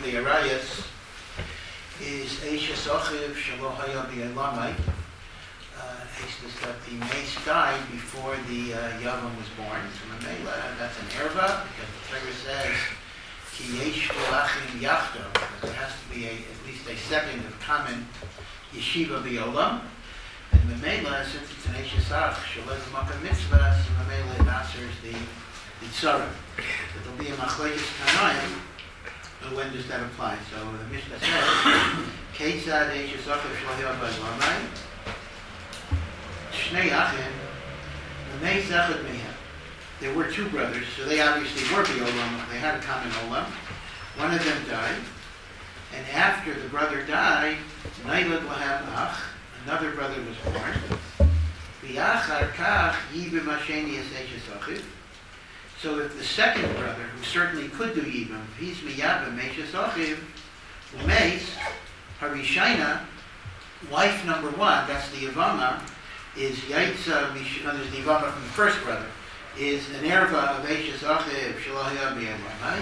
the Arayas is Eishes Ochiv Shelo Haya B'Elamai. It's that the mace died before the Yavam was born. So Mamela, that's an erva, because the Torah says Ki Yesh Lachim Yachdo, that there has to be at least a second of common Yeshiva B'Olam. And Mamela, since it's an Eishes Ach, Shalez Makkah Mitzvah, so Mamela it answers the Tzara. But there'll be a Machlekes Tanaim. When does that apply? So the Mishnah says, Ketzad Eishes Ochiv Shelo Haya B'Elamai. Shnei Achim, L'mei Zechad Mehem. There were two brothers, so they obviously were B'Olam. They had a common Olam. One of them died, and after the brother died, Nailad Lahem Ach, another brother was born. V'yachar Kach Yibim Hasheni Es Eishes Ochiv. So if the second brother, who certainly could do Yibim, if he's Miyabim Eishes Ochiv, L'meis, Harishayna, wife number one, that's the Yavama, is Yaitza, there's the Yavama from the first brother, is an erva of Eishes Ochiv Shelo Haya B'Elamai.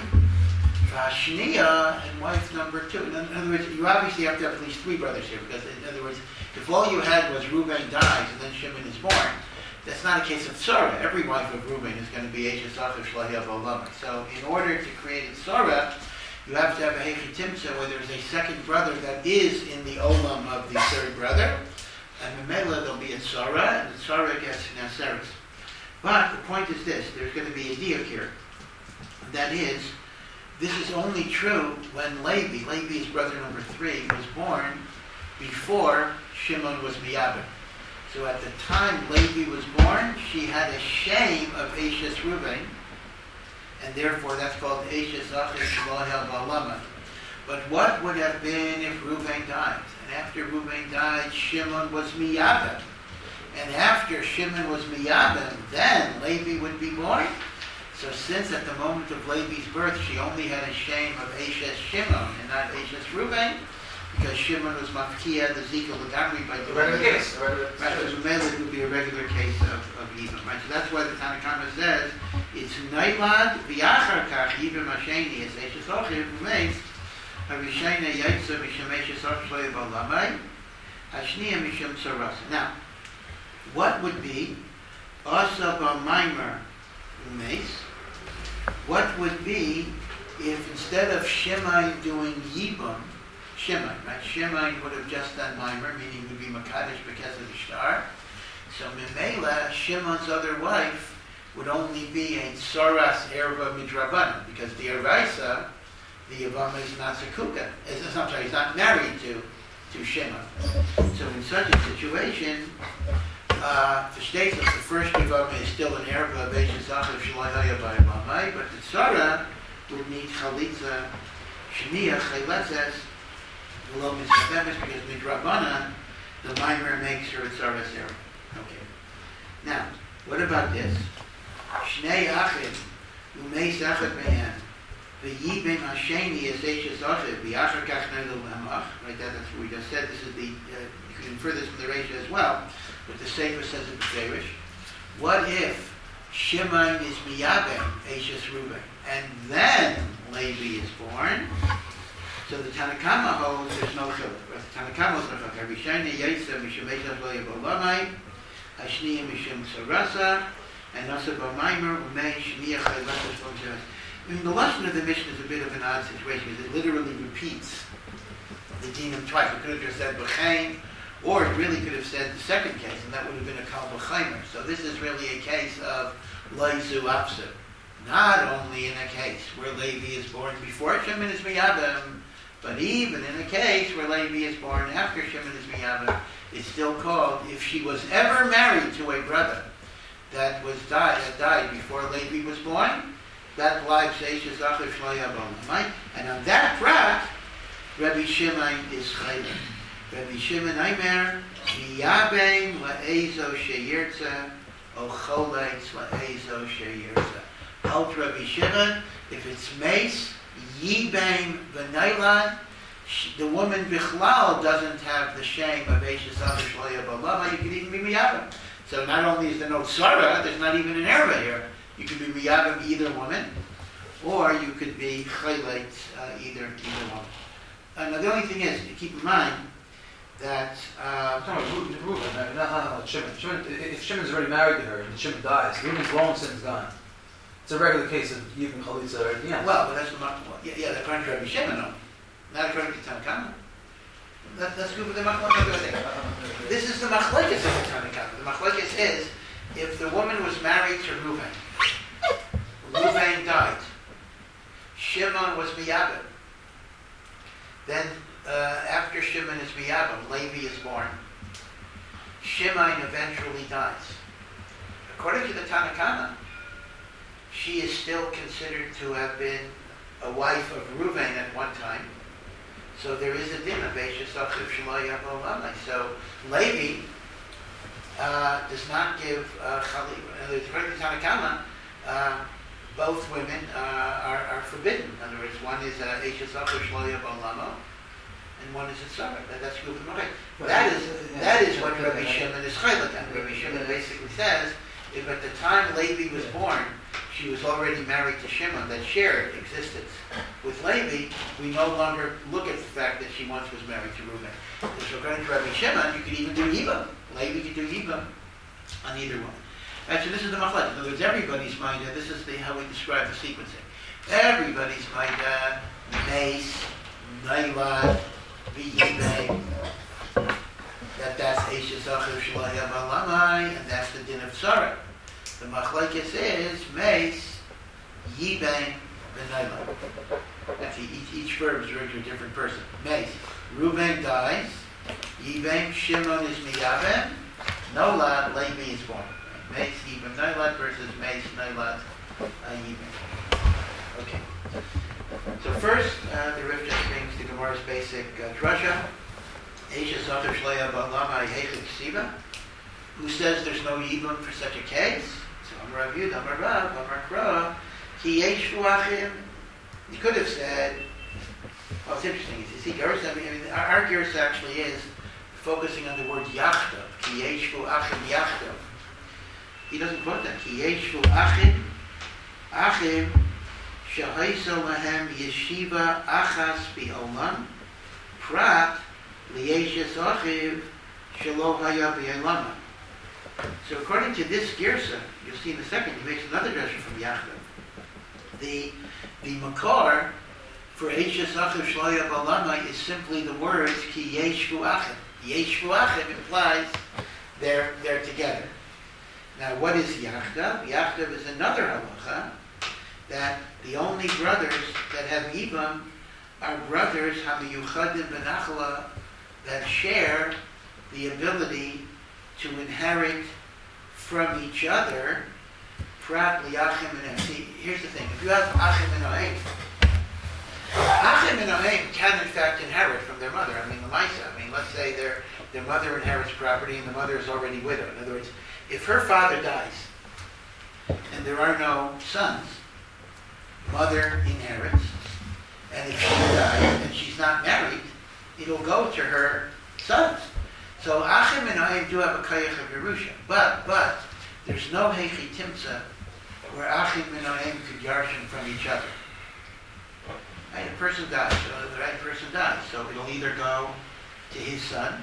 Vashniya, and wife number two. In other words, you obviously have to have at least three brothers here, because in other words, if all you had was Reuben dies and then Shimon is born, that's not a case of Tzara. Every wife of Reuben is going to be Eishes Ochiv Shelo Haya B'Elamai. So in order to create a Tzara, you have to have a Hechi Timtza where there's a second brother that is in the Olam of the third brother. And Memela, there'll be a Tzara, and the Tzara gets Naseris. But the point is this, there's going to be a diuk here. That is, this is only true when Levi's brother number 3, was born before Shimon was Miyabim. So at the time Levi was born, she had a shame of Eishes Reuben, and therefore that's called Eishes Ochiv Shelo Haya B'Elamai. But what would have been if Reuben died? And after Reuben died, Shimon was Miyabim. And after Shimon was Miyabim, then Levi would be born. So since at the moment of Levi's birth, she only had a shame of Eishes Shimon and not Eishes Reuben, because Shimon was Mafkiya, the Zika Lagamri by doing regular case. Right, so Mele would be a regular case of Yibam. Right? So that's why the Tanakhama says, it's Nailad, V'yachar Kach, Yibam Hasheni, as Eishes Ochiv, remains, Harishayna Yaitza Misham Eishes Ochiv Shelo Haya B'Elamai, Hashniya Misham Tzarasa. Now, what would be Asa B'Maimer Umeis? What would be if instead of Shimon doing Yibam, Shimon, right? Shimon would have just done Maimer, meaning would be Makadish because of the star. So Mimela, Shimon's other wife, would only be a Tsaras Erva Midrabanan, because the Eraisa, the Yavama is not Zakuka. I'm sorry, he's not married to Shimon. So in such a situation, the states of the first Yavama is still an Erva of Eishes Ochiv Shelo Haya B'Elamai, but the Tzara would need Chalitza, Shniya, Chayletzes, below Mitzvah, because Midrabanan, the Maimer makes her a Tzaras Erva. Okay. Now, what about this? Shnei Achim, Umeis Echad Mehem, V'yibim Hasheni es Eishes Ochiv, V'yachar Kach Nailad Lahem Ach. Right, that's what we just said. This is the, you can infer this from the Reisha as well, but the Sefer says it B'Ferish. What if Shimon is Miyabim, Eishes Reuben, and then Levi is born? So the Tanakhama holds there's no chiluk. The Tanakhama holds no chiluk. Harishayna Yaitza Misham Eishes Shelo Haya B'Elamai, Hashniya Misham Tzarasa, and Asa B'Maimer Umei Shniya Chayletzes V'Misham. I mean, the lesson of the Mishnah is a bit of an odd situation because it literally repeats the dinam twice. It could have just said B'chaim, or it really could have said the second case, and that would have been a Kal B'chaimer. So this is really a case of Leizu Afsu. Not only in a case where Levi is born before Shimon is Miyabim, but even in a case where Levi is born after Shimon is Miyabim, it's still called, if she was ever married to a brother that died before Levi was born, that life Eishes Ochiv Shelo Haya B'Elamai. And on that prat, Rabbi Shimon is Chaylim. Rabbi Shimon Aimer, Miyabim La'ezo Sheyirtza, O Choleitz La'ezo Sheyirtza. Out Rabbi Shimon, if it's mace, Yibam V'Nailad, the woman Bichlal doesn't have the shame of Eishes Ochiv Shelo Haya B'Elamai, you could even be Miyabim. So not only is there no Tzara, there's not even an erva here. You could be Miyabim either woman, or you could be chaylet either one. Now the only thing is, keep in mind that if Shimon's already married to her and Shimon dies, Reuben's long sin's gone. It's a regular case of Yibam Chalitza or anything else. Well, but that's the according to Rabbi Shimon, no. Not according to Tanakama. That's good for the machlokes. This is the machlokes of the Tanakama. The machlokes is if the woman was married to Reuven, Reuven died, Shimon was miyabim. Then after Shimon is miyabim, Levi is born. Shimon eventually dies. According to the Tanakama, she is still considered to have been a wife of Reuven at one time. So there is a din of Eishes Achiv Shelo Yavo Lamai. So Levi does not give Chali. In other words, according to Tanakama, both women are forbidden. In other words, one is Eishes Achiv Shelo Yavo Lamo, and one is a Tzara. That's good for the That is what Rabbi Shimon is chaylik on. Rabbi Shimon basically says, if at the time Levi was born, she was already married to Shimon that shared existence with Levi, we no longer look at the fact that she once was married to Reuven. So according to Rabbi Shimon, you could even do Yibam. Levi could do Yibam on either one. And so this is the machlek. In other words, everybody's mind, this is how we describe the sequencing. Everybody's mind, Mace, Nailad, V'yibay, that's Eishes Achiv Shelo Yavo Lamai, and that's the din of Tzara. The machlekes is Mace, Yibay, V'nailad. That's each verb is referred to a different person. Mace, Reuven dies, Yibay, Shimon is miyabem, Nolad, Levi is born. Mace, Yibam, Nailad versus Mace, Nailad, Yibam. Okay. So first, the Rif just brings the Gemara's basic drasha. Eishes Achiv Shelo Yavo Lamai Heichid Ksiva, who says there's no Yibam for such a case. So Amar Rav Yehuda, Amar Rav, Amar Kra, Ki Yeshu Achim. He could have said, well, it's interesting. You see, Gersa, I mean, our Gersa actually is focusing on the word Yachtav. Ki Yeshu Achim Yachtav. He doesn't quote that. Ki Yeshu Achim, Achim, Shehaisa Lahem Yeshiva Achas Bi'olam, Prat, Li'eshes Achiv, Shelo Haya B'Elama. So according to this Gersa, you'll see in a second, he makes another drasha from Yachtav. The makar for Eishes Achiv Shelo Yavo Lamai is simply the words Ki Yeshvu Achim. Yeshvu Achim implies they're together. Now, what is Yachtav? Yachtav is another halacha that the only brothers that have Yibam are brothers Hamiyuchadim Benachla that share the ability to inherit from each other. Prat li'achim and see, here's the thing. If you have achim and ohem, achim and ohem can in fact inherit from their mother. I mean, the Maisa. I mean, let's say their mother inherits property and the mother is already widowed. In other words, if her father dies and there are no sons, mother inherits, and if she dies and she's not married, it'll go to her sons. So achim and ohem do have a kayach of Yerusha, but there's no heichi timtza where achim and ohem could yarshin from each other. Right? A person dies, so the right person dies, so it'll either go to his son,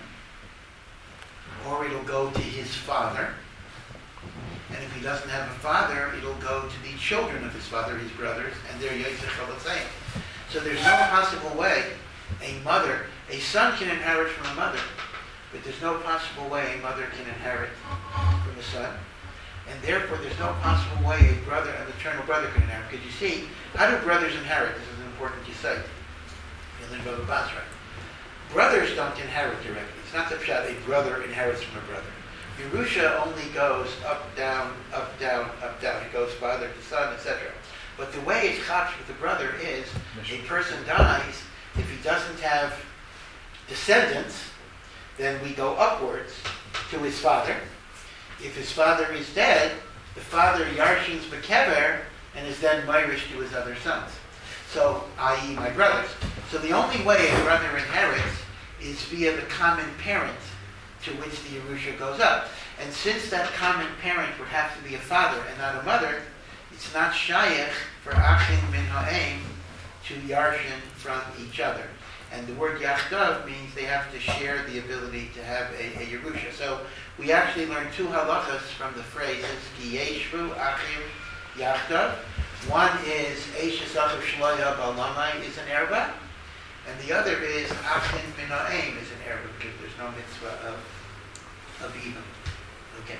or it'll go to his father, and if he doesn't have a father, it'll go to the children of his father, his brothers, and they're Yitzchak Chalatzayim. So there's no possible way a son can inherit from a mother, but there's no possible way a mother can inherit from a son. And therefore, there's no possible way a brother, an eternal brother, can inherit. Because you see, how do brothers inherit? This is an important insight. In the Bava Basra, brothers don't inherit directly. It's not the pshat a brother inherits from a brother. Yerusha only goes up, down, up, down, up, down. It goes father to son, etc. But the way it's chapsh with the brother is a person dies. If he doesn't have descendants, then we go upwards to his father. If his father is dead, the father yarshins bekever and is then Irish to his other sons. So, i.e. my brothers. So the only way a brother inherits is via the common parent to which the Yerusha goes up. And since that common parent would have to be a father and not a mother, it's not shayach for achim and ha'em to yarshin from each other. And the word yachdav means they have to share the ability to have a Yerusha. So we actually learned two halachas from the phrases ki yeshvu achim yachdav. One is Eishes Achav Shloya Balamai is an erva, and the other is Achin Min Ha'em is an erva, because there's no mitzvah of even. Okay.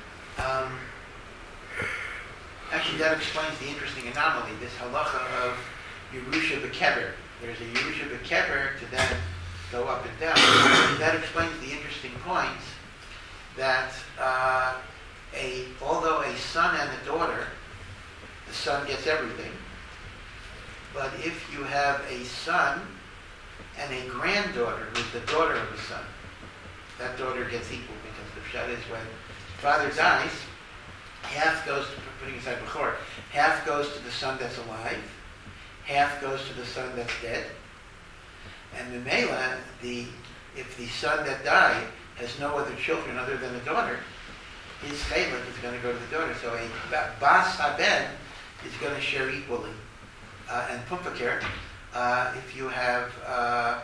Actually, that explains the interesting anomaly, this halacha of Yerusha B'Kever. There's a Yerusha B'Kever to then go up and down. That explains the interesting point that although a son and a daughter, the son gets everything, but if you have a son and a granddaughter who's the daughter of the son, that daughter gets equal, because the pshat is when father dies, half goes to, putting aside Bechor, half goes to the son that's alive, half goes to the son that's dead, and the Mela, if the son that died has no other children other than a daughter, his chaylik is going to go to the daughter. So a bas haben is going to share equally. And pumpaker, if you have a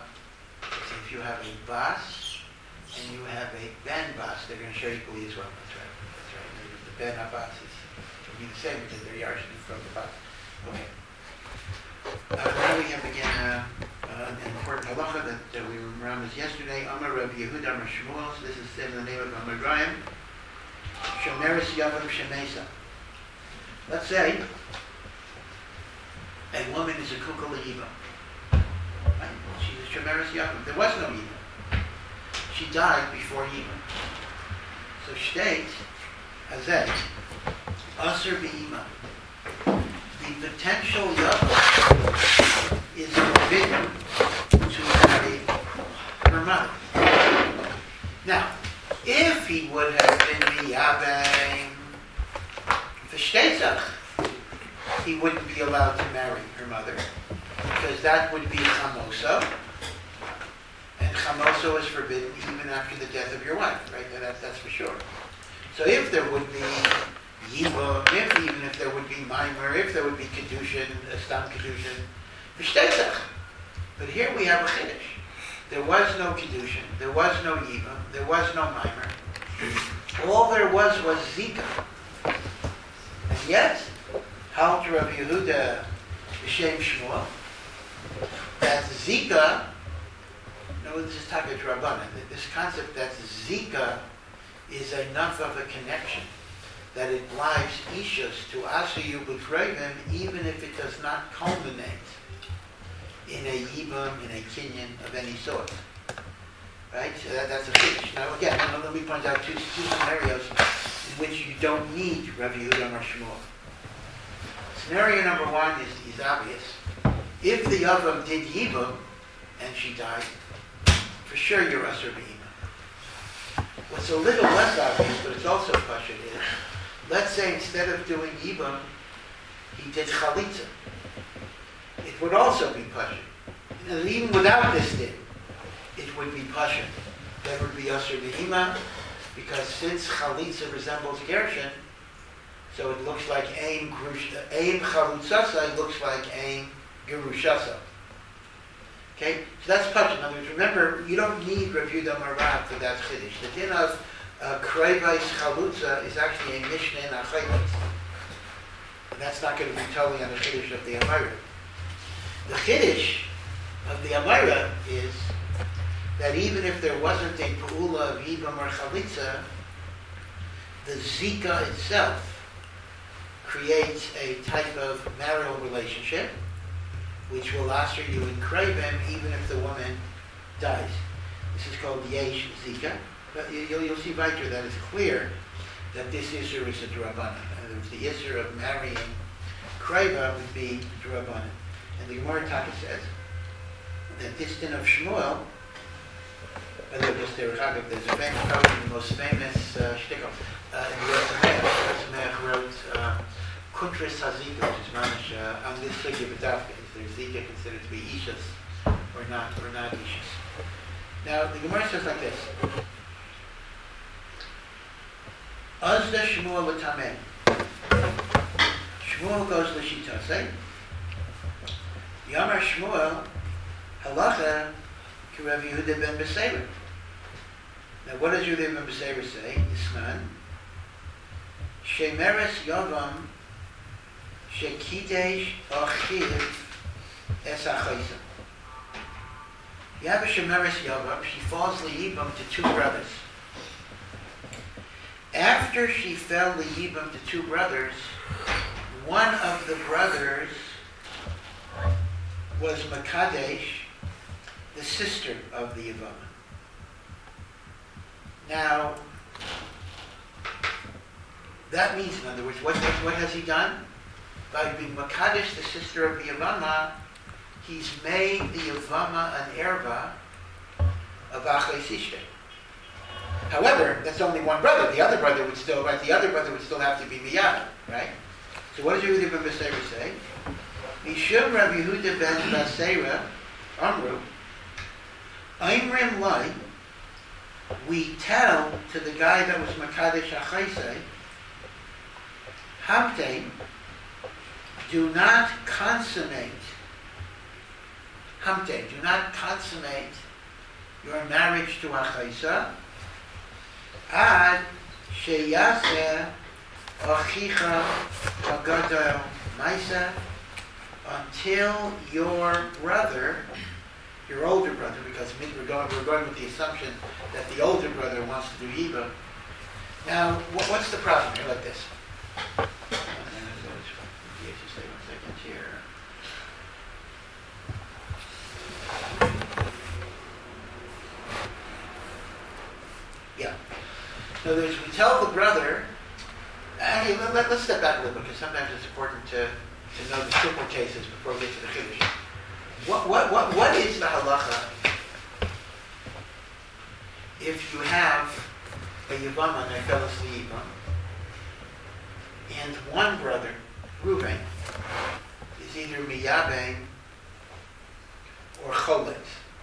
bas and you have a ben bas, they're going to share equally as well. That's right. The ben habas will be the same because they're yarshin from the bas. Okay. Now we have again an important halacha that we remembered yesterday. Amar Rav Yehuda Amar Shmuel. So this is said in the name of Amar Rayim. Shomeres Yavam Shemesa. Let's say a woman is a kukala yiva. Right? She's a Shomeres Yavam. There was no yiva. She died before yiva. So state Hazeh Aser Be'ima. The potential yavam is forbidden to marry her mother. Now, if he would have been miyabem v'shtetzach, he wouldn't be allowed to marry her mother, because that would be chamoso, and chamoso is forbidden even after the death of your wife, right? That's for sure. So if there would be Yibum, even if there would be Maimer, if there would be Kedushin, Stam Kedushin, V'shtetzach. But here we have a Chiddush. There was no Kedushin, there was no Yibum, there was no Maimer. All there was Zika. And yet, Halt Rav Yehuda B'Shem Shmuel, that Zika, no, this is Taka Drabanan, this concept that Zika is enough of a connection that it drives Ishus to Asayu B'Krevim, even if it does not culminate in a Yibum, in a Kinyan of any sort. Right? So that's a finish. Now again, let me point out two scenarios in which you don't need Rav Yehuda Amar Shmuel. Scenario number one is obvious. If the Yavam did Yibum and she died, for sure you're Asur B'Ima. What's a little less obvious, but it's also Pashut, is let's say instead of doing Yibum, he did Chalitza. It would also be Pashut. And even without this din, it would be Pashut. That would be Asur B'Ima, because since Chalitza resembles Gershon, so it looks like Aim Chalutzasa, it looks like Aim Gerushasa. Okay? So that's Pashut. In other words, remember, you don't need Rav Yehuda Amar Rav for that Chiddush. The din of Krevais Chalutza is actually a Mishnah in Achayvais. And that's not going to be totally on the Chiddush of the Amira. The Chiddush of the Amira is that even if there wasn't a Pa'ula of Yibam or Chalitza, the Zika itself creates a type of marital relationship which will usher you in Krevim even if the woman dies. This is called Yesh Zika. But you'll see later that it's clear that this Isser is a D'Rabbanan. In other words, the Isser of marrying Kreva would be D'Rabbanan. And the Gemara Taka says that this din of Shmuel, there's a famous poem, the most famous shtickle, in the Yosemite wrote Kuntris Hazika, which is Manish, on this Sugya B'Davka. Is there Zika considered to be Ishas or not Ishas? Now, the Gemara says like this. Azda Shmuel l'tameh. Shmuel goes l'shitase. Yamar Shmuel, halacha, ki Rav Yehuda ben Beseira. Now, what does Yehuda ben Beseira say? Isnan. Shemeres Yavam, shekidesh achiv es achaisa. You have a Shemeres Yavam, she falls liyibam to two brothers. After she fell liyibam to two brothers, one of the brothers was Makadesh, the sister of the Yavama. Now, that means, in other words, what has he done? By being Makadesh, the sister of the Yavama, he's made the Yavama an erva of Achais Ishtei. However, that's only one brother. The other brother would still, right? The other brother would still have to be Miyad, right? So what does Yehuda ben Beseira say? Mishum Rav Yehuda ben Beseira, Amru, Aimrim Lai, we tell to the guy that was Makadesh Achaisei, Hamtein, do not consummate your marriage to Achaisa, ad sheyaseh achicha hagadol maisa, until your brother, your older brother, because we're going with the assumption that the older brother wants to do Yibam. Now, what's the problem here? Like this. Just stay 1 second here. Yeah. In other words, we tell the brother. Let's step back a little bit, because sometimes it's important to know the simple cases before we get to the Chiddush. What is the halacha if you have a Yavama, and I fell asleep, and one brother, Reuven, is either Miyabein or Cholet?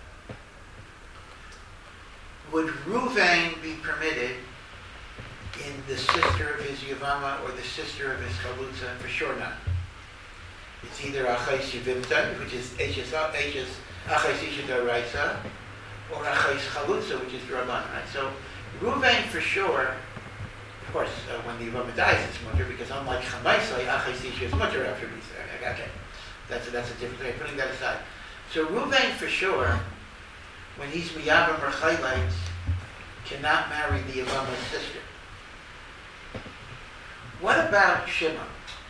Would Reuven be permitted in the sister of his Yavama or the sister of his Chalutza? For sure not. It's either Achais Yevimta, which is Achais Isha D'Oraisa, or Achais Chalutza, which is Rabban, right? So Reuven for sure, of course, when the Yavama dies, it's mutter, because unlike Chamaisai, Achais Isha is mutter after Bisa. Okay, that's a different thing. Putting that aside. So Reuven for sure, when he's Miyavam or Chaylites, cannot marry the Yavama's sister. What about Shimon?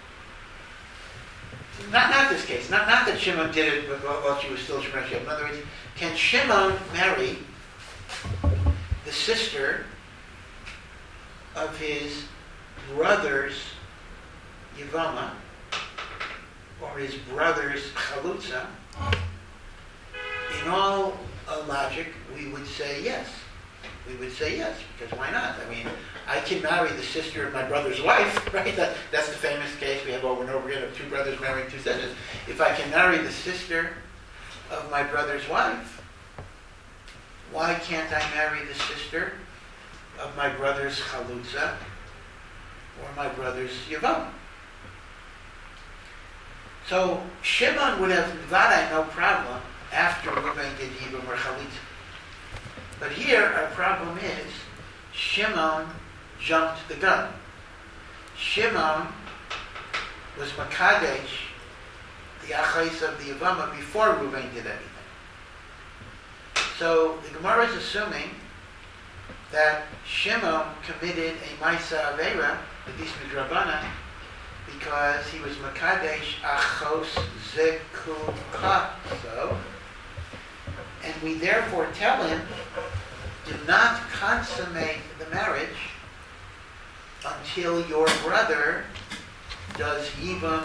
Not this case. Not that Shimon did it while she was still Shemeres Yavam. In other words, can Shimon marry the sister of his brother's Yavama or his brother's Chalutza? In all logic, we would say yes. We would say yes, because why not? I mean, I can marry the sister of my brother's wife, right? That's the famous case we have over and over again of two brothers marrying two sisters. If I can marry the sister of my brother's wife, why can't I marry the sister of my brother's Chalutza or my brother's Yavam? So Shimon would have Vadai no problem after Reuven did Yibam or Chalitza. But here our problem is Shimon jumped the gun. Shimon was Makadesh, the Achais of the Yavama, before Reuven did anything. So the Gemara is assuming that Shimon committed a Maisa Aveira, at least Midrabana, because he was Makadesh Achos Zekukaso, and we therefore tell him, do not consummate the marriage until your brother does Yivam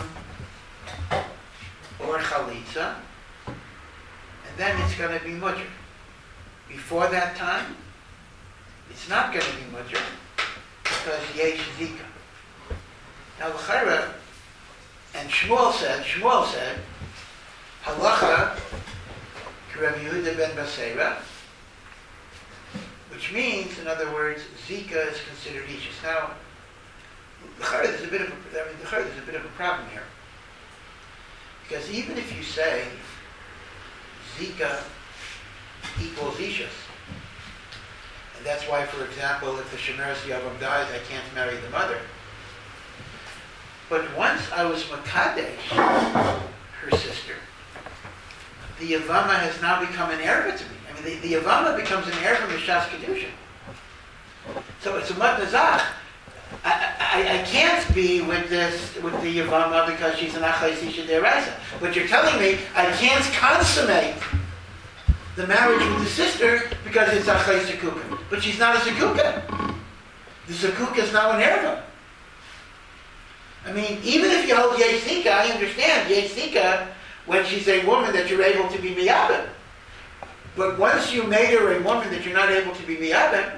or Chalitza, and then it's going to be Mudr. Before that time, it's not going to be Mudr, because Yesh Zika. Now, L'chara, and Shmuel said, Halacha, Rav Yehuda ben Beseira, which means, in other words, Zika is considered Ishus. Now, there's a bit of a problem here. Because even if you say Zika equals Ishus, and that's why, for example, if the Shemeres Yavam dies, I can't marry the mother. But once I was Makadesh, her sister, the Yavama has now become an erva to me. I mean, the Yavama becomes an erva Mishas Kedusha. So it's a Matnazach. I can't be with the Yavama because she's an Achais Isha Deraisa. But you're telling me I can't consummate the marriage with the sister because it's Achais Zekuka. But she's not a Zekuka. The Zekuka is now an erva. I mean, even if you hold Yesh Zika, I understand Yesh Zika when she's a woman that you're able to be miyabim. But once you made her a woman that you're not able to be miyabim,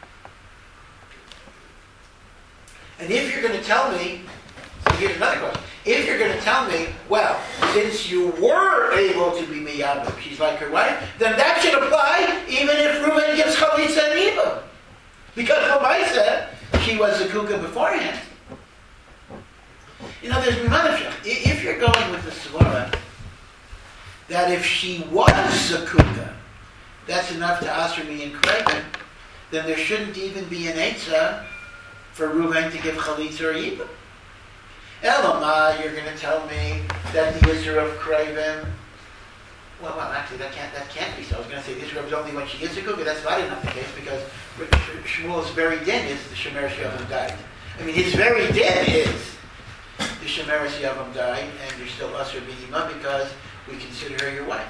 and if you're going to tell me, so here's another question. If you're going to tell me, well, since you were able to be miyabim, she's like her wife, then that should apply even if Reuven gives chalitza and ibum. Because Lamaisa, she was a kuka beforehand. You know, there's Mimanashah. If you're going with the Svara, that if she was Zakuka, that's enough to answer me in Kraven, then there shouldn't even be an Eitzah for Reuven to give Chalitza or Yibam. Elamah, you're going to tell me that the Yisra of Kraven, well, actually, that can't be so. I was going to say the Yisra is only when she is Zakuka. That's not enough the case, because Shmuel's very din is the Shemer Yavam died. I mean, his very din is the Shemeres Yavam died, and you're still Asr B'Ima because we consider her your wife.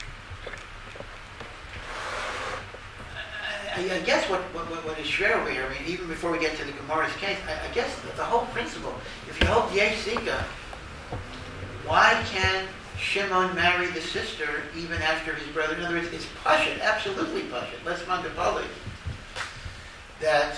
I guess what is shver over here, I mean, even before we get to the Gemara's case, I guess the whole principle, if you hold Yesh Zika, why can Shimon marry the sister even after his brother? In other words, it's Pashut, absolutely Pashut. Let's Mandapali. That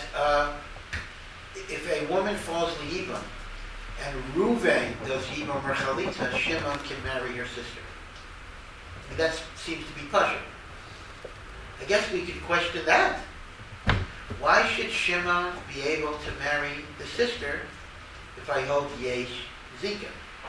if a woman falls L'Yibam, and Reuven does Yibam or Chalitza, Shimon can marry your sister. And that seems to be Pashut. I guess we could question that. Why should Shimon be able to marry the sister if I hold Yesh Zika?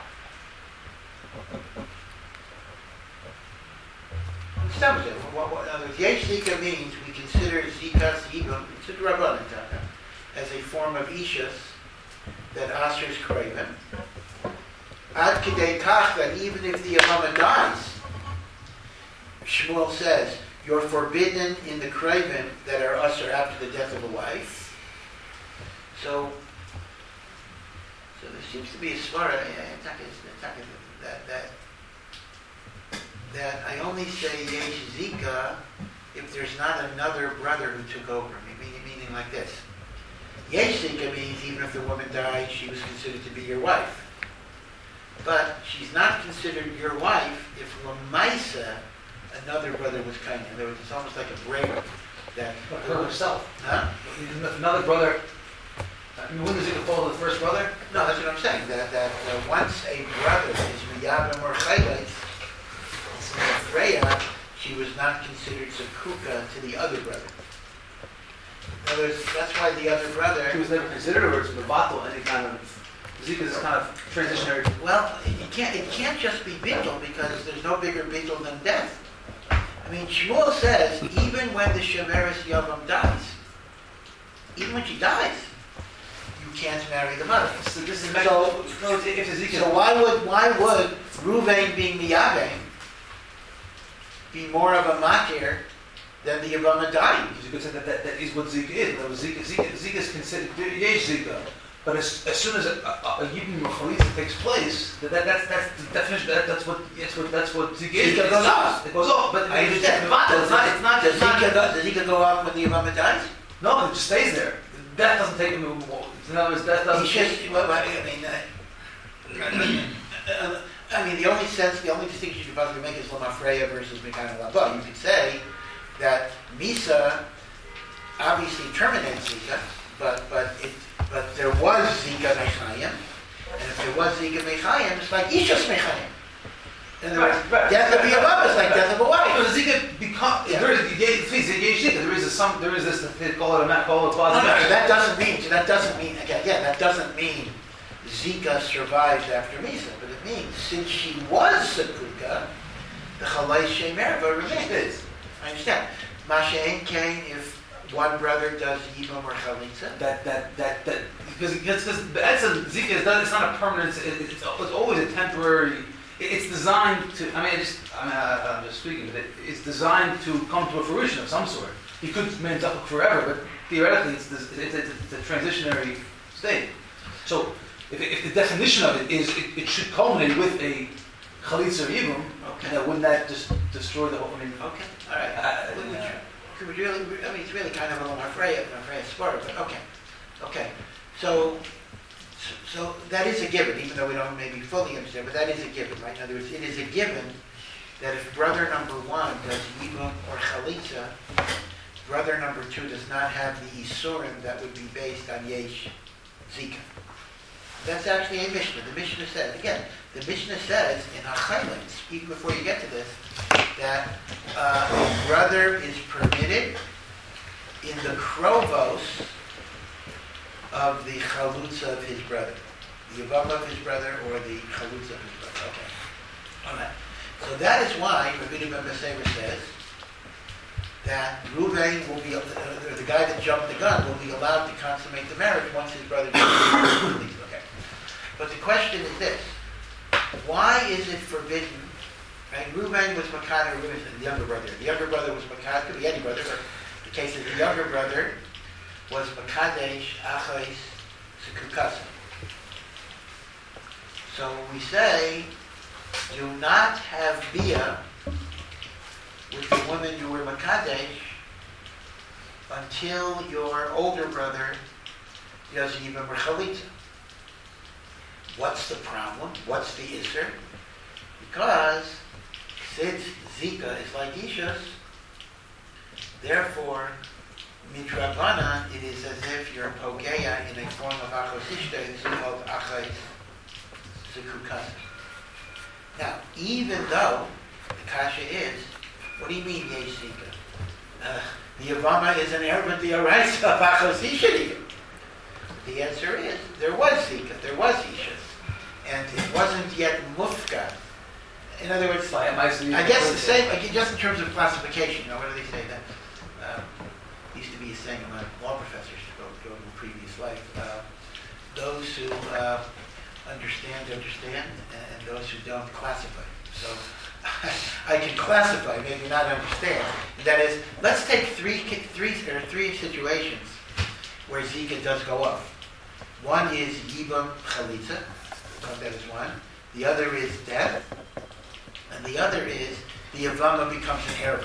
Yesh Zika means we consider Zika's Yibam, it's a Rabbanan as a form of Ishus that Asher's Kraven. Ad Kidei Kach, that even if the Yavama dies, Shmuel says, you're forbidden in the Kraven that are Asher after the death of a wife. So there seems to be a svara that I only say Yesh Zika if there's not another brother who took over, meaning like this. Yesh Zika means even if the woman died, she was considered to be your wife. But she's not considered your wife if Lamaisa, another brother, was kind. In other words, it's almost like a break that... But her herself. Huh? If another brother... I mean, wouldn't Zika fall to the first brother? No, that's what I'm saying. That once a brother is Miyabim or Chaylet, Freya, she was not considered Zakuka to the other brother. In other words, that's why the other brother... He was never considered, or it's Batal, any kind of... Zika is kind of transitionary. Well, it can't just be bittul, because there's no bigger bittul than death. I mean, Shmuel says, even when the Shemeres Yavam dies, even when she dies, you can't marry the mother. So this is so why would Reuven being Miyabim be more of a matir than the Yavama dying? Because you could say that is what Zika is. That was Zika is considered Yesh Zika. But as soon as a Yibum Chalitza takes place, that's the definition. That's what Zika is. Zika goes off. It goes off. But I understand. Does Zika go off when the Yavama dies? No, it just stays there. That doesn't take him. In other words, that doesn't. I mean, the only distinction you could possibly make is Lamafreya versus Mekana Laba. You could say that Misa obviously terminates Zika, but there was Zika Mechayim, and if there was Zika Mechayim, it's like Ishus Mechayim. In other words, death of a Yavama is like death of a wife. Because Zika becomes there is this they call it a positive. That doesn't mean Zika survives after Misa, but it means since she was Sakuka, the Chalais Shem Erva remains. I understand. Mashain Kain, if one brother does Yibam or Chalitza? Because that's a Zika is not, it's not a permanent, it's always a temporary, it's designed to, I'm just speaking, but it's designed to come to a fruition of some sort. He could remain Zafuk forever, but theoretically it's a transitionary state. So if the definition of it is it should culminate with a Chalitza or Yibam, okay. Wouldn't that just destroy the whole, okay, all right. It's really kind of a Mafreya Svara, but okay. So that is a given, even though we don't maybe fully understand, but that is a given, right? In other words, it is a given that if brother number one does Yibam or Chalitza, brother number two does not have the Isurim that would be based on Yesh Zika. That's actually a Mishnah. The Mishnah says, again, the Mishnah says in Achaylim, even before you get to this, that a brother is permitted in the Krovos of the Chalutza of his brother. The Yavam of his brother or the Chalutza of his brother. Okay. All right. So that is why Rabbi Ben Besever says that Ruvain will be, or the guy that jumped the gun, will be allowed to consummate the marriage once his brother does it. Okay. But the question is this: why is it forbidden? Right? Ruvain was Makad, Ruvain is the younger brother. The younger brother was Makad, could be any brother, but the case is the younger brother was Makadesh Achais Sekukasa. So we say, do not have Bia with the woman you were Makadesh until your older brother does Yibam or Chalitza. What's the problem? What's the Isser? Because since Zika is like Ishus, therefore, Midrabana, it is as if you're Pogeya in a form of Achosishta, it's called Achais Sekukasa. Now, even though the Kasha is, what do you mean Yesh Zika? The Yavama is an Erva D'Oraisa of Achosishta. The answer is, there was Zika, there was Ishus, and it wasn't yet Mufka. In other words, I guess the same, just in terms of classification, what do they say that? Used to be a saying among law professors to go to a previous life. Those who understand, and those who don't classify. So I can classify, maybe not understand. That is, let's take three situations where Zika does go up. One is Yibam Chalitza, that is one. The other is death. And the other is the Yavama becomes an Erva.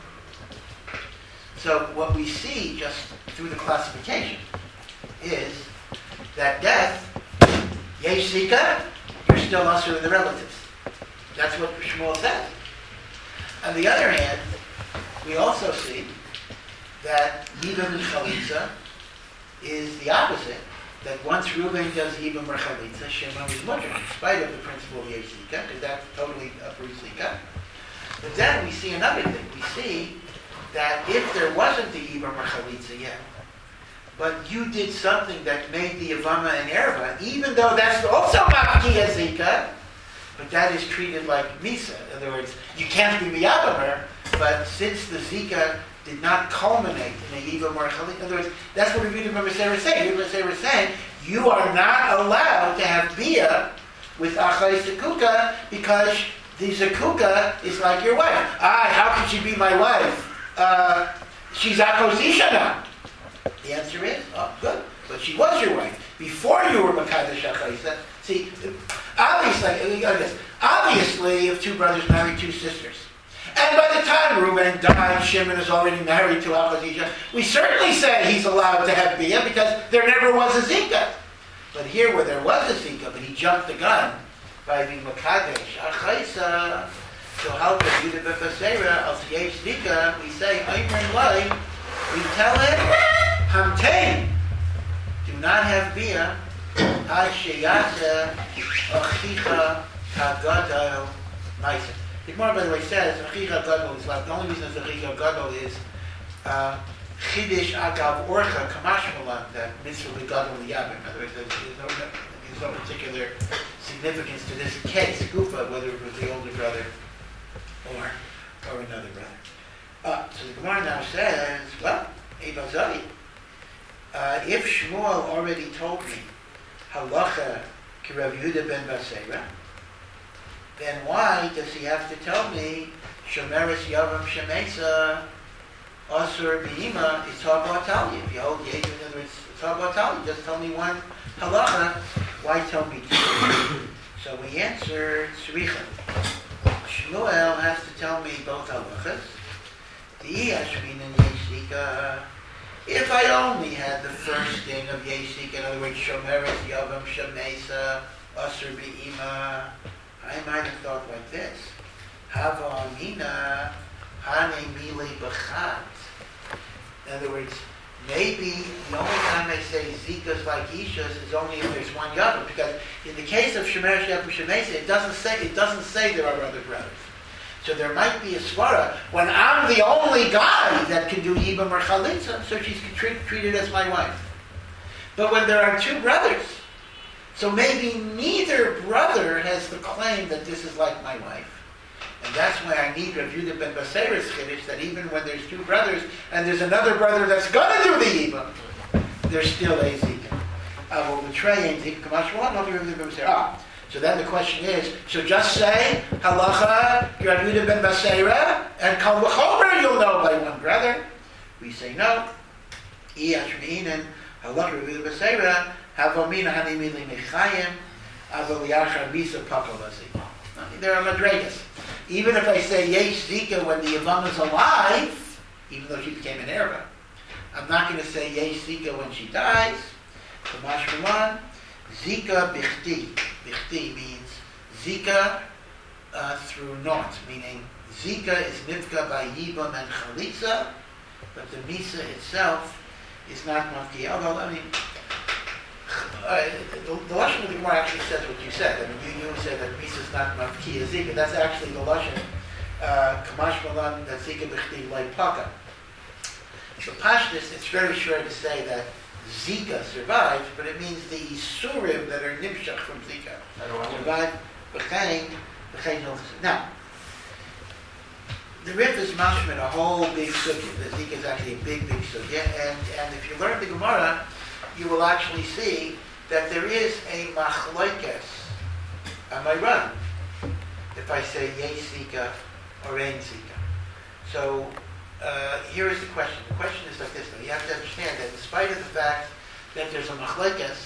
So what we see just through the classification is that death, Yesh Zika, you're still also in the relatives. That's what Shmuel says. On the other hand, we also see that Yibam and Chalitza is the opposite. That once Reuben does Yibam or Chalitza, Shimon is mutter, in spite of the principle of Yesh Zika, because that totally uproots Zika. But then we see another thing. We see that if there wasn't the Yibam or Chalitza yet, but you did something that made the Yavama and Erva, even though that's also Mafkiya Zika, but that is treated like Misa. In other words, you can't be Miyabamer, but since the Zika did not culminate in a Yibam or a Chalitza, in other words, that's what Rebbe Meser is saying. Rebbe Meser is saying, you are not allowed to have Bia with Achai Zekuka because the Zekuka is like your wife. How can she be my wife? She's Akosisha now. The answer is, good. But she was your wife. Before you were Makadesh Achaisa. See, obviously, if two brothers marry two sisters, and by the time Reuben died, Shimon is already married to Achazisha, we certainly say he's allowed to have Bia because there never was a Zika. But here where there was a Zika, but he jumped the gun by being Makadesh Achaisa, so how could Yudah B'Fasera, Al Yesh Zika, we say, Ayman Lai, we tell him, Hamtein, do not have Bia, Ha Sheyasa, Achicha, Kagadal, Maisa. The Gemara, by the way, says, Achicha Gadol is like, the only reason it's Achicha Gadol is, Chidish Agav Orcha, Kamash Malan, that Mitzvah Gadol Yabim. In other words, There's no particular significance to this case, Gufa, whether it was the older brother or another brother. So the Gemara now says, well, Eibazari, if Shmuel already told me halacha ki Rav Yehuda ben Basera, then why does he have to tell me Shomeres Yavam Shemesa Asur B'Ima is Tabatali? If you hold the age, in other words, Tabatali, just tell me one halacha, why tell me two? So we answered Tzricha. Shmuel has to tell me both halachas. If I only had the first thing of Yeshik, in other words, Shomeres Yavam Shemesa Asur B'Ima, I might have thought like this. Hava Amina Hane Mile B'Chat. In other words, maybe the only time I say Zikas like Ishas is only if there's one Yavam, because in the case of Shomeres Yavam Shemesa, it doesn't say there are other brothers. So there might be a svara when I'm the only guy that can do Yibam or Chalitza, so she's treated as my wife. But when there are two brothers, so maybe neither brother has the claim that this is like my wife. And that's why I need Rav Yehuda ben Basera's chiddush, that even when there's two brothers, and there's another brother that's going to do the Yibam, there's still a Zika. I will betray a Zika Kamashwan, Rav Yehuda ben Basera. So then the question is, so just say, halacha, Rav Yehuda ben Basera, and Kal V'chomer you'll know by one brother. We say no. Iash Me'inen, halacha Rav Yehuda ben Basera, Havomina Hanimili Mechayim, Avoliachar Misa Pakalazi. There are madregas. Even if I say Yesh Zika when the Yavam is alive, even though she became an Arab, I'm not going to say Yesh Zika when she dies. Kamash Milan, Zika Bichti. Bichti means Zika through naught, meaning Zika is Nivka by Yibam and Chalitza, but the Misa itself is not Mavki. Although, I mean, the Lashon of the Gemara actually says what you said. I mean, you said that Misa is not Mavki Zika. That's actually the Lashon, Kamash Malan, that Zika Bichti Lai Paka. So Pashtus, it's very sure to say that Zika survives, but it means the Isurim that are Nimshach from Zika survive. Now, the Rif is mashman a whole big sugya. The Zika is actually a big sugya, and if you learn the Gemara, you will actually see that there is a machlokes. Am I right? If I say Yesh Zika or Ein Zika. So, here is the question. The question is like this, though. You have to understand that in spite of the fact that there's a machlekes,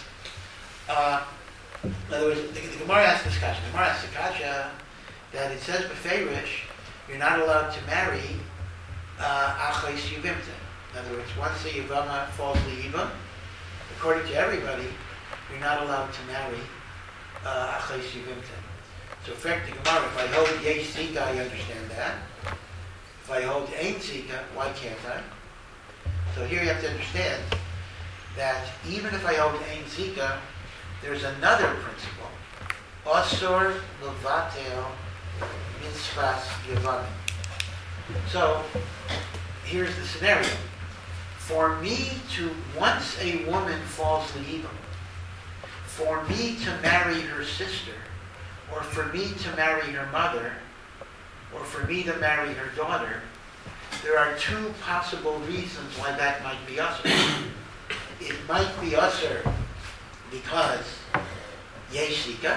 in other words, the Gemara asks this kasha. The Gemara asks the kasha that it says b'feirish, you're not allowed to marry achos yivimta. In other words, once the yivama falls liyivam, according to everybody, you're not allowed to marry achos yivimta. So, in fact, the Gemara, if I hold yesh zika, I understand that. If I hold Ein Zika, why can't I? So here you have to understand that even if I hold Ein Zika, there's another principle. Asur levatel mitzvahs yavanim. So here's the scenario. For me to, once a woman falls lehiva, for me to marry her sister, or for me to marry her mother, or for me to marry her daughter, there are two possible reasons why that might be usher. It might be usher because Yesh Zika,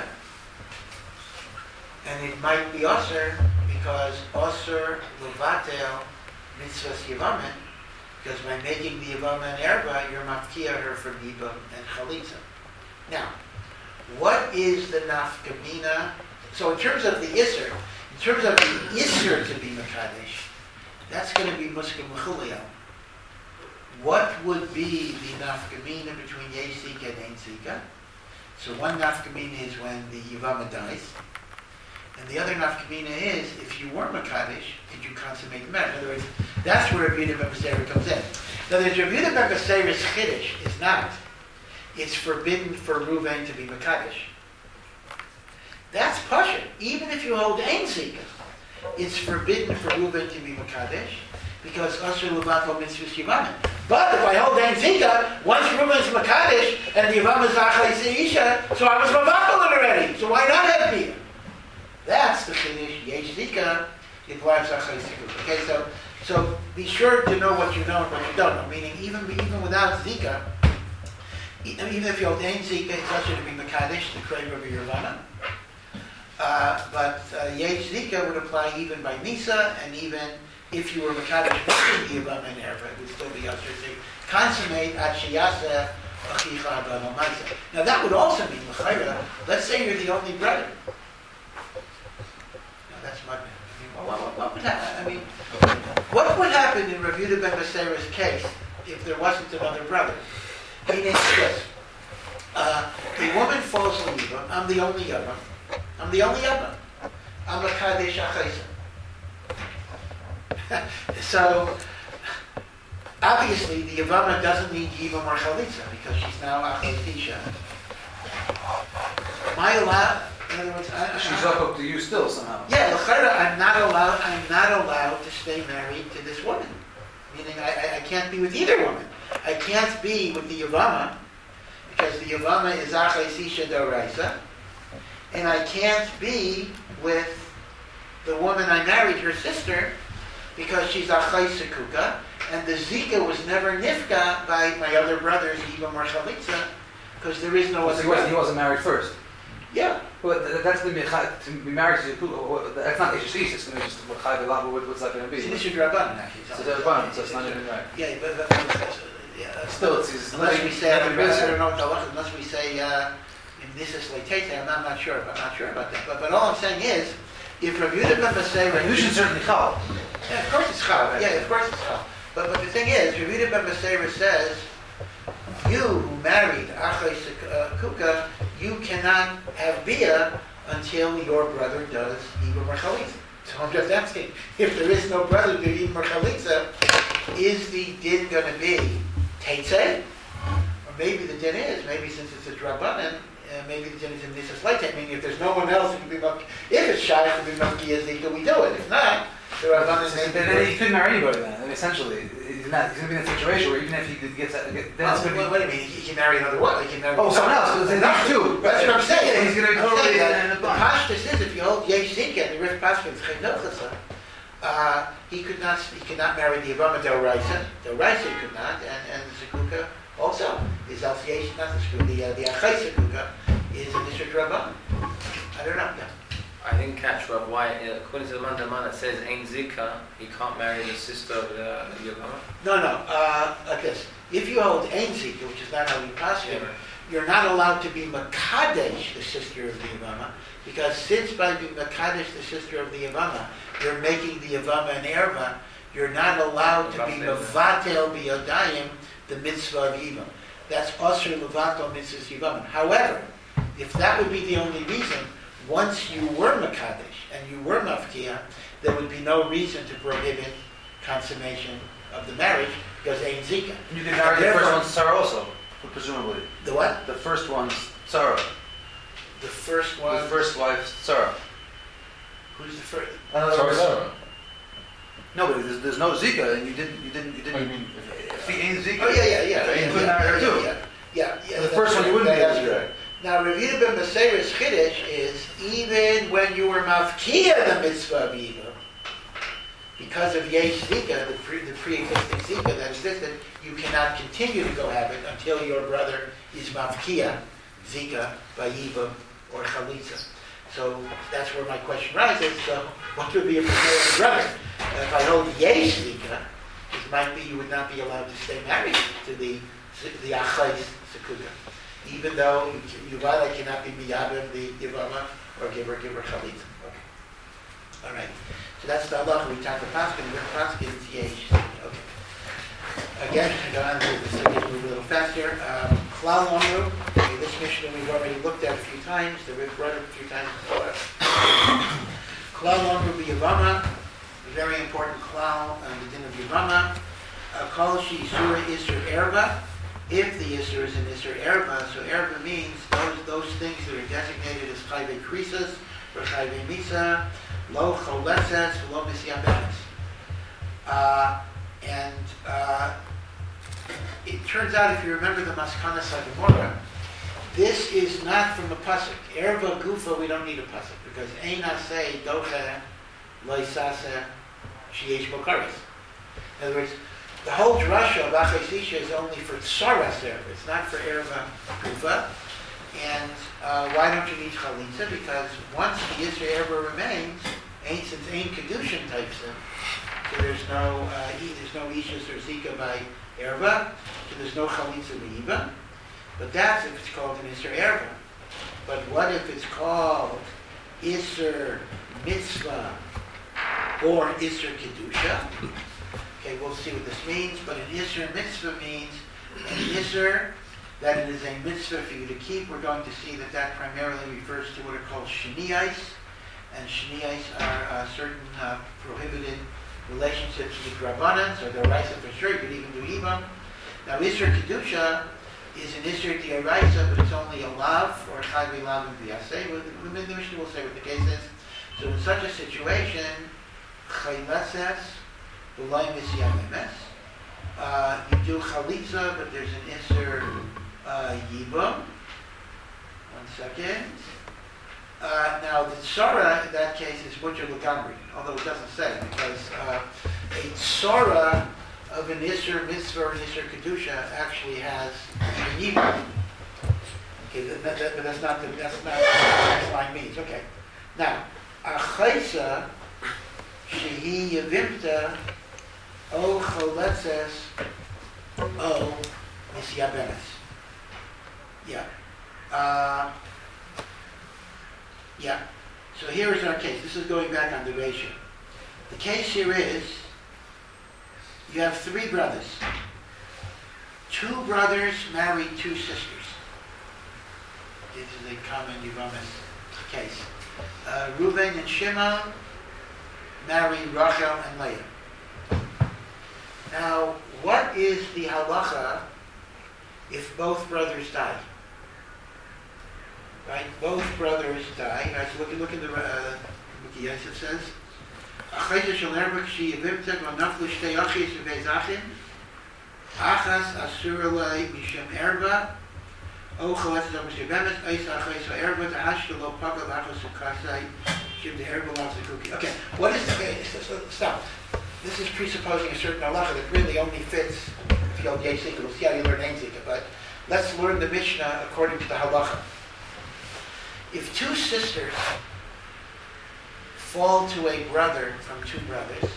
and it might be usher because usher levatel mitzvahs yavamin, because by making the yavama an erba, you're mafkia her from yibam and chalitza. Now, what is the nafkamina? So in terms of the isser, in terms of the Isser to be Mekadesh, that's going to be Muskim Mechuliyah. What would be the Nafkamina between Yesh Zika and Ein Zika? So one Nafkamina is when the Yivama dies. And the other Nafkamina is, if you were Mekadesh, did you consummate the marriage? In other words, that's where Rav Yehuda ben Basera comes in. Now, the Rav Yehuda ben Basera's Chiddush is not. It's forbidden for Ruvain to be Mekadesh. That's Pasha. Even if you hold Ein Zika, it's forbidden for Reuven to be Mekadesh because Asur Levatel Mitzvahs Yavamin. But if I hold Ein Zika, once Reuben is Makadish and the Yavama is Achai Isha, so I was Mavakal already. So why not have Bia? That's the Chiddush. Yesh Zika, it lives Achai Zika. Okay, so be sure to know what you know and what you don't know. Meaning, even without Zika, even if you hold Ein Zika, it's also to be Makadish, the Krei of your Yavama. But Yesh Zika would apply even by Misa, and even if you were Makadish making the Yavama and Erva, it would still be also to consummate at Shiyasa Achicha Abba Maisa. Now that would also mean L'chayra. Let's say you're the only brother. Now that's my. What would happen? I mean, what would happen in Rav Yehuda ben Beseira's case if there wasn't another brother? Meaning this: the woman falls in Yivam. I'm the only Yavam. I'm the only Yavam. I'm a Kadesh Achaysa. So obviously the Yavama doesn't need Yivam or Chalitza because she's now Achayisha. Am I allowed? In other words, She's up to you still somehow. Yeah, l'chayra, I'm not allowed to stay married to this woman. Meaning, I can't be with either woman. I can't be with the Yavama because the Yavama is Achai Sisha Doraisa, and I can't be with the woman I married, her sister, because she's Achai Sekuka, and the Zika was never nifka by my other brothers, Yivam or Chalitza, because there is no other. He wasn't married first. Yeah. Well, that's going to be married to you. That's not Ishish. It's going to just what's that going to be? It's Rabbanan, actually. It's Rabbanan, so it's not even right. Yeah, but still, it's unless we say, I don't know what the halacha, unless we say this is Leitete, I'm not sure about that. But all I'm saying is, if Rav Yehuda ben Beseira, you should certainly chal. Yeah, of course it's chal. Yeah, of course it's chal. But the thing is, Rav Yehuda ben Beseira says, you who married Achai Kuka, you cannot have Bia until your brother does Yivam or Chalitza. So I'm just asking, if there is no brother to do Yivam or Chalitza, is the din going to be Teitzeh? Or maybe the din is, maybe since it's a Drabanan, maybe the din is in Nisas Leiteh, meaning if there's no one else who can be Mavki, if it's shy to be Mavki Yazika, we do it. If not, the Rabbanan then he couldn't marry anybody then, essentially. He's going to be in a situation where even if he gets that, then it's going to be... What do you mean? He can marry another one? He can marry someone else. That's too. That's what I'm saying. He's going to be totally in the bond. The Pashtus is, if you hold Yesh Zika and the Rif Paskin, he could not marry the Yavama Del Raisa. Del Raisa he could not, and the Zekuka also is Yesh, not the Zekuka, the Achai Zekuka is in Nishra Rabban. I don't know, yeah. I didn't catch why, according to the Mandaman, it says Ein Zika, he can't marry the sister of the Yavama. No, like this. If you hold Ein Zika, which is not how we pass it, you're not allowed to be Makadesh, the sister of the Yavama, because since by being Makadesh, the sister of the Yavama, you're making the Yavama an Erva, you're not allowed to be Mevatel B'Yodayim, the mitzvah of Yivam. That's Osir Levatel Mitzvah Yivam. However, if that would be the only reason, once you were Makadesh and you were Mafkia, there would be no reason to prohibit consummation of the marriage because Ein Zika. You can marry the first one, Sarah, also, presumably. The what? The first one's Sarah. The first one. The first wife, Sarah. Who's the first? Sarah. No, but there's no Zika, and you didn't. What do you mean? If he ain't Zika, Oh yeah. you couldn't marry her too. Yeah. The first one you wouldn't be able to do. Now, Rav Yehuda ben Beseira's Chiddush is even when you were mafkia the mitzvah of Yivam, because of Yesh Zika, the pre-existing Zika that existed, you cannot continue to go have it until your brother is mafkia Zika by Yivam or Chalitza. So that's where my question rises. So what would be a preferred brother? If I hold Yesh Zika, it might be you would not be allowed to stay married to the Achais Sekuga. Even though Yuvala cannot be miyabim the Yavama or give her chalitza. Okay. All right. So that's the halacha. We talked to Paskin. With Paskin, it's yesh. Okay. Again, I go on to the subject, move a little faster. Klal Omru. This mission we've already looked at a few times. The Rick brought it a few times before. Klal Omru b'Yavama. Very important klal on the din of Yavama. Kol she'isura isur erva. If the Isser is an Isser Erva, so Erva means those things that are designated as Chayve Krisas, or Chayve Misa, Lo Choleses, Lo Misyabenes. And it turns out, if you remember the Maskana Sagamora, this is not from the pasuk. Erva Gufa, we don't need a pasuk because Ein Aseh Doche Loisase Sheyesh Bokaris. In other words, the whole drasha of Achaisisha is only for Tsaras Erva. It's not for Erva Gufa. And why don't you need Chalitza? Because once the Yisra Erva remains, since Ein Kedushin types in, so there's no Ishus or Zika by Erva, so there's no Chalitza B'Iba. But that's if it's called an Isser Erva. But what if it's called Isser Mitzvah or Isser Kedusha? Okay, we'll see what this means. But an Isser Mitzvah means an Isser that it is a mitzvah for you to keep. We're going to see that that primarily refers to what are called Shniyais. And Shniyais are certain prohibited relationships with Rabbanan, so they're Raisa for sure, you could even do Ibam. Now Isser Kedusha is an Isser D'Oraisa, but it's only a Lav, or Chayvi Lav and V'yaseh. The Mishnah will say what the case is. So in such a situation, Chayleses, B'lai Misyam Emes, you do Chalitza, but there's an Isser Yibam. 1 second. Now the Tzara in that case is Butcher Lagamri, although it doesn't say, because a Tzara of an Isser Mitzvah or an Isser Kedusha actually has an Yibam. Okay, but that's not what the next line means. Okay. Now, Achaisa Shehi Yevimta O Choletzes O Misyabenes. Yeah. Yeah. So here is our case. This is going back on the ratio. The case here is you have 3 brothers. 2 brothers married 2 sisters. This is a common Yevamos case. Reuven and Shimon married Rachel and Leah. Now, what is the halacha if both brothers die? Right, both brothers die. Right, so look in the what Yosef says. Achayta shel erva k'shi yevimtek v'naflu shtei achis v'beis achim. Achas asur alei mishem erva. O chaletzes o mishebemes. Eis achayis ha'erva ta'ashkel lo paga l'achos u'kasei. Shim the erva loves the cookie. Okay, what is the... Stop. This is presupposing a certain halacha that really only fits if you hold Yesika. We'll see how you learn Einzika. But let's learn the Mishnah according to the halacha. If 2 sisters fall to a brother from 2 brothers,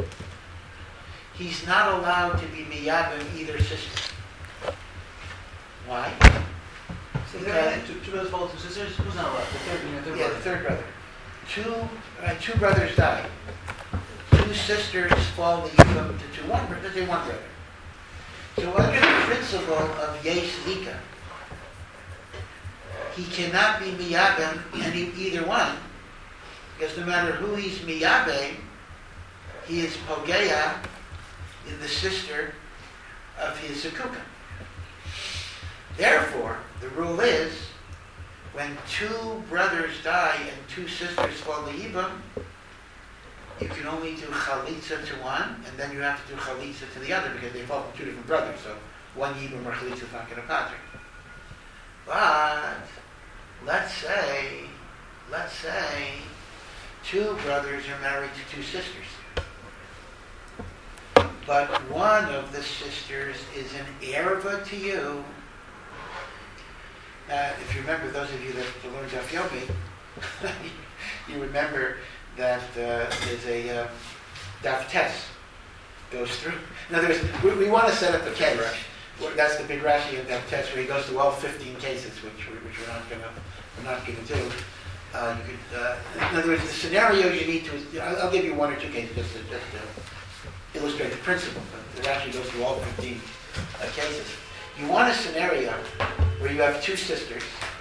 he's not allowed to be miyabim either sister. Why? So two brothers fall to sisters? Who's not allowed? The third brother. The 2 brothers die. 2 sisters fall the yibam to one brother. So under the principle of Yesh Zika, he cannot be miyabem either one, because no matter who he's miyabem, he is pogeya in the sister of his zekuka. Therefore, the rule is, when 2 brothers die and 2 sisters fall the yibam, you can only do chalitza to one, and then you have to do chalitza to the other, because they fall from 2 different brothers, so one yibam or chalitza is not going to pater. But let's say 2 brothers are married to 2 sisters. But one of the sisters is an erva to you. If you remember, those of you that learned Daf Yomi, you remember that there's a Daf Tes goes through. In other words, we want to set up a case. That's the big Rashi in Daf Tes, where he goes through all 15 cases, which we're not going to do. You could, in other words, the scenario you need to. I'll give you 1 or 2 cases just to illustrate the principle. But the Rashi goes through all 15 cases. You want a scenario where you have 2 sisters,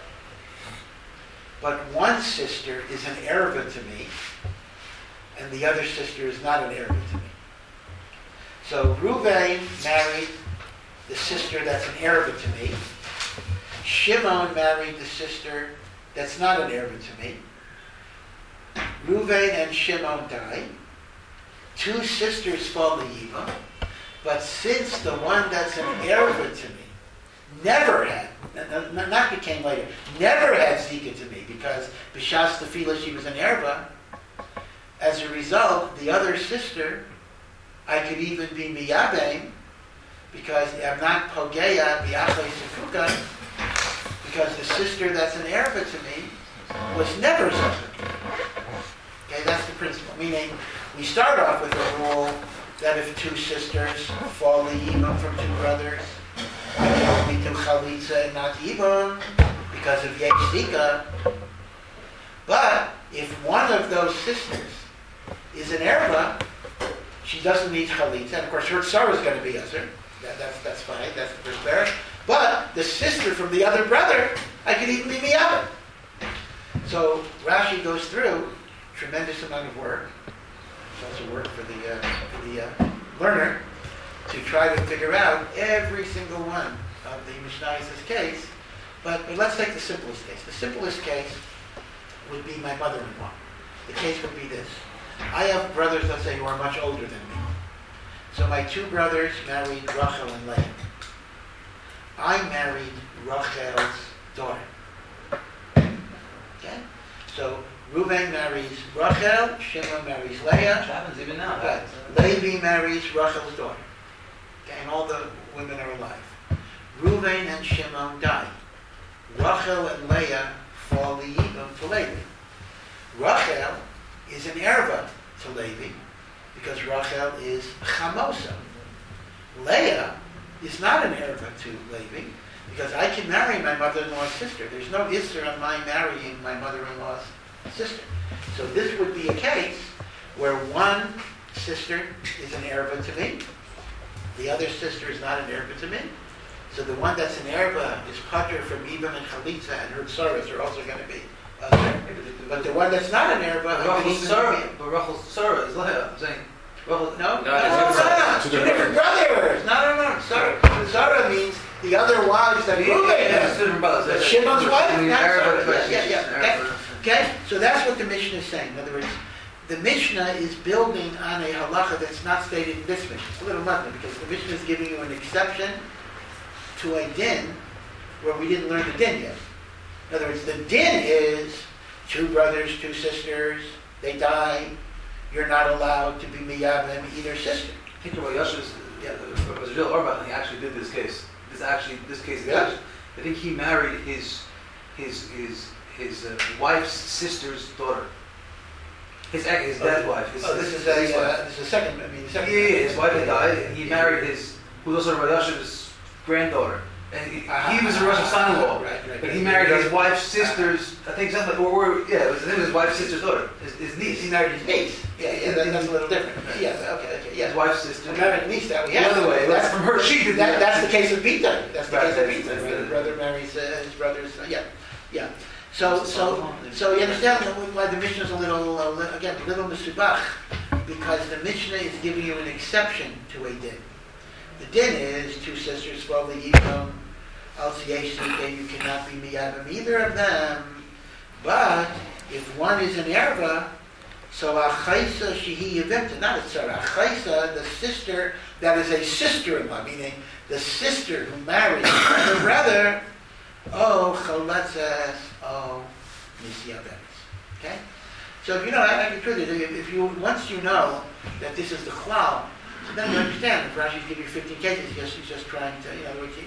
but one sister is an erva to me, and the other sister is not an erva to me. So Reuven married the sister that's an erva to me. Shimon married the sister that's not an erva to me. Reuven and Shimon die. 2 sisters fall the yiva. But since the one that's an erva to me never had, not became later, never had zika to me because b'shas tefillah she was an erva, as a result, the other sister, I could even be miyabem because I'm not pogeya b'yachay sefuka because the sister that's an erva to me was never something. Okay, that's the principle. Meaning, we start off with a rule that if two sisters fall the yibum from two brothers, we can only do chalitza and not yibum because of yesh zika. But if one of those sisters is an erva, she doesn't need chalitza, and of course her tzara is going to be usher. That's fine. That's the first pair. But the sister from the other brother, I could even be miyabim. So Rashi goes through tremendous amount of work. It's also work for the learner to try to figure out every single one of the Mishnayos' case. But let's take the simplest case. The simplest case would be my mother-in-law. The case would be this. I have brothers, let's say, who are much older than me. So my two brothers married Rachel and Leah. I married Rachel's daughter. Okay? So Reuven marries Rachel, Shimon marries Leah. Which happens even now. Right. Levi marries Rachel's daughter. Okay, and all the women are alive. Reuven and Shimon die. Rachel and Leah fall the yibum to Levi. Rachel is an erva to Levi because Rachel is chamosa. Leah is not an erva to Levi because I can marry my mother-in-law's sister. There's no issur on my marrying my mother-in-law's sister. So this would be a case where one sister is an erva to me, the other sister is not an erva to me. So the one that's an erva is pater from Ibam and Chalitza, and her tzaras are also going to be usher. But the one that's not an erva, Rachel's tzara is Leah. I'm saying, Rachel, no, two different brothers. No. Zara means the other wives that Reuven has. Shimon's wife. Yeah. Okay, so that's what the Mishnah is saying. In other words, the Mishnah is building on a halacha that's not stated in this Mishnah. It's a little muddy because the Mishnah is giving you an exception to a din where we didn't learn the din yet. In other words, the din is two brothers, two sisters, they die, you're not allowed to be miyabim either sister. I think about Yasha's, was real Orbach, he actually did this case. This case, Yeah. I think he married his wife's sister's daughter. His dad's wife. This is a second. Yeah, his wife had died, and he married who's also Rabbi Yashav's granddaughter. And he was a Rosh son-in-law, right. but he married his wife's sister's, I think something, it was his wife's sister's daughter, his niece. He married his niece. Yeah, that's a little different. Yeah, okay. Yeah. His wife's sister. Married niece that we The have. other way, that's from her, she did that. That's the case of Bita. That's the Right, case of that's- Bita. that's Right? the- The brother marries his brother's. Yeah. So you understand why the Mishnah is a little mesubach, because the Mishnah is giving you an exception to a din. The din is two sisters fall the yibum. Also, you cannot be miyabim either of them. But if one is an erva, so a chaysa shehi yivimta, not a tzara, a chaysa, the sister that is a sister-in-law, meaning the sister who marries her brother, cholatzes, nisyaberes. Okay? So if you know, I can prove it. Once you know that this is the klal, so then you understand. If Rashi's giving you 15 cases, he's just trying to,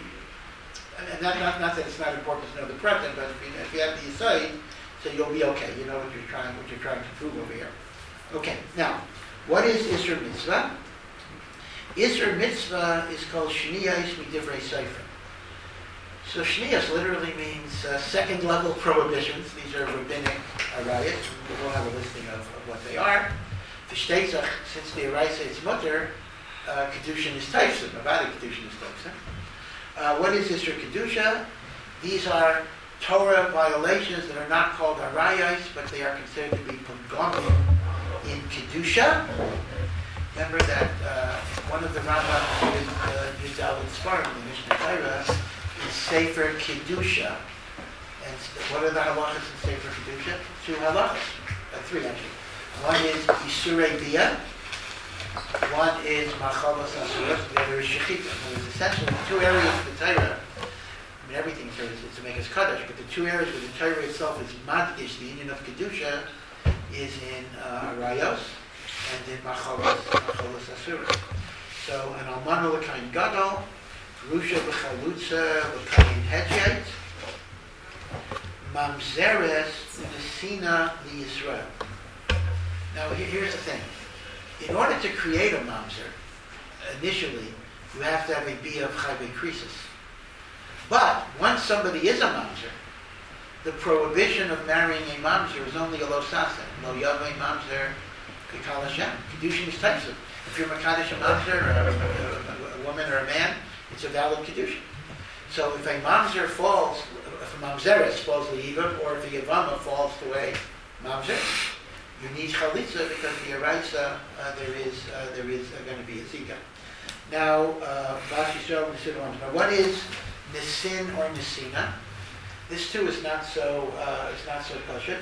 and not that it's not important to know the present, but if you have the aside, so you'll be okay. You know what you're trying to prove over here. Okay. Now, what is Isser Mitzvah? Isser Mitzvah is called Shniyos Midivrei Sefer. So Shniyos literally means second level prohibitions. These are rabbinic arayot. We will have a listing of what they are. V'shteitzach, since the Araisa is mutter, Kedushin is Taifsim. Avada Kedushin is Taifsim. What is Isser Kedusha? These are Torah violations that are not called arayos, but they are considered to be pogomim in Kedusha. Remember that one of the Rambam Yudal Tzfar in the Mishnah Torah is Sefer Kedusha. And what are the halachas in Sefer Kedusha? Two halachas. Three actually. One is Isurei Bia, One is Machalos Asuros, the other is Shechita. There's essentially the two areas of the Torah. I mean, everything Torah is to make us Kaddish, but the two areas where the Torah itself is Madgish, the union of Kedusha, is in Arayos and in Machalos Asuros. So, an Almana L'Kain Gadol, Rusha B'Chalutza L'Kain Hedjait, Mamzeres Nesina L'Yisrael. Now, here's the thing. In order to create a mamzer, initially, you have to have a bia of chayve krisis. But once somebody is a mamzer, the prohibition of marrying a mamzer is only a lo sasa. Lo yavei mamzer kikal Hashem. Kedushin is types of. If you're makadosh a mamzer, a woman or a man, it's a valid kedushin. So if a mamzer falls, if a mamzeres falls le'iva, or if a yavama falls to a mamzer, you need chalitza because the eraisa there is going to be a zika. Now, now, what is nisin or nisina? This too is not so kosher.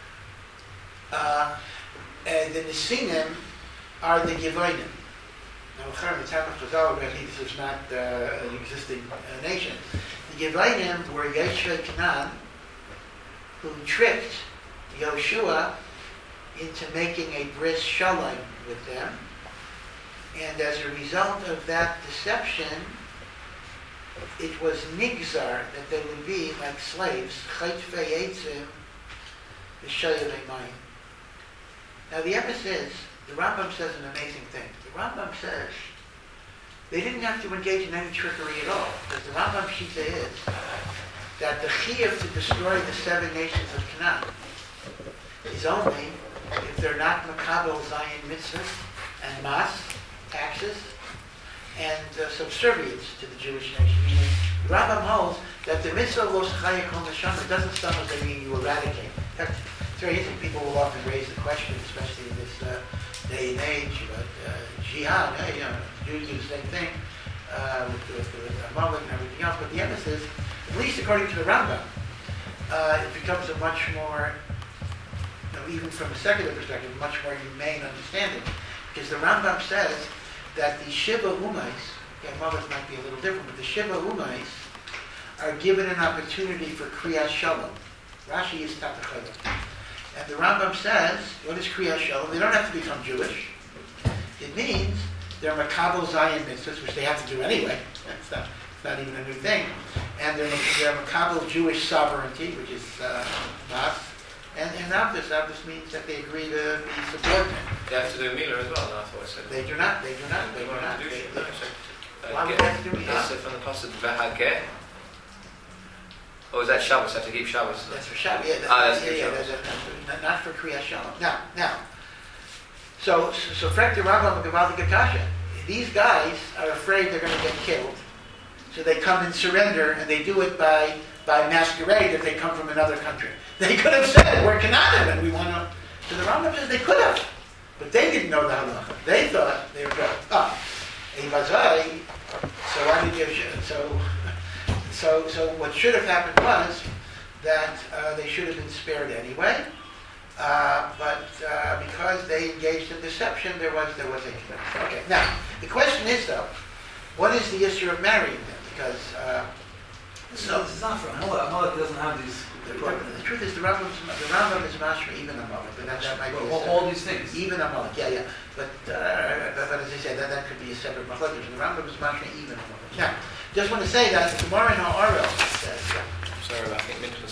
The nisinim are the givonim. Now, the time of Chazal, this is not an existing nation. The givonim were Yeshua Canaan, who tricked Yoshua into making a bris shalom with them, and as a result of that deception, it was nigzar that they would be like slaves, chaytfei eitzim, v'shayel emayim. Now the emes is, the Rambam says an amazing thing. The Rambam says they didn't have to engage in any trickery at all, because the Rambam shita is that the chiyuv to destroy the 7 nations of Canaan is only if they're not makabel zayin mitzvahs and mas, taxes, and subservience to the Jewish nation. Meaning, the Rambam holds that the mitzvah of los chaya kol neshama doesn't sometimes mean you eradicate. In fact, it's very easy. People will often raise the question, especially in this day and age, about jihad. Jews do the same thing with Amalek and everything else. But the emphasis, at least according to the Rambam, it becomes a much more, even from a secular perspective, a much more humane understanding. Because the Rambam says that the Shiva Umais, Amalek might be a little different, but the Shiva Umais are given an opportunity for Kriyas Shalom. Rashi is Tatachayim. And the Rambam says, what is Kriyas Shalom? They don't have to become Jewish. It means they're Makabel Zayin mitzvahs, which they have to do anyway. It's not even a new thing. And they're Makabel Jewish sovereignty, which is Mas. And Avdus means that they agree to be subordinate. They have to do Mila as well, I thought I said. They do not. Why would they have to do Mila? Is it from the passage V'hageh? Or is that Shabbos? Have to keep Shabbos? That's for Shabbos. Yeah, not for Kriyas Shalom. Now. So Frek the Rambam Gavaldik Akasha. These guys are afraid they're going to get killed, so they come and surrender, and they do it by masquerade if they come from another country. They could have said, we're Canaanim and we want to... So the Rambam says they could have, but they didn't know the halacha. They thought they were going, Eivazai, so why did you... So what should have happened was that they should have been spared anyway, but because they engaged in deception, there was a commitment. Okay, now, the question is though, what is the issue of marrying them? Because... it's not for Amalek doesn't have these... The truth is, the Rambam is mashma even Amalek, but that might be all these things. Even Amalek, yeah. But as I say, that could be a separate machlokes. The Rambam is mashma even Amalek. Now, just want to say that the Gemara in Ha'arel says. Sorry, I think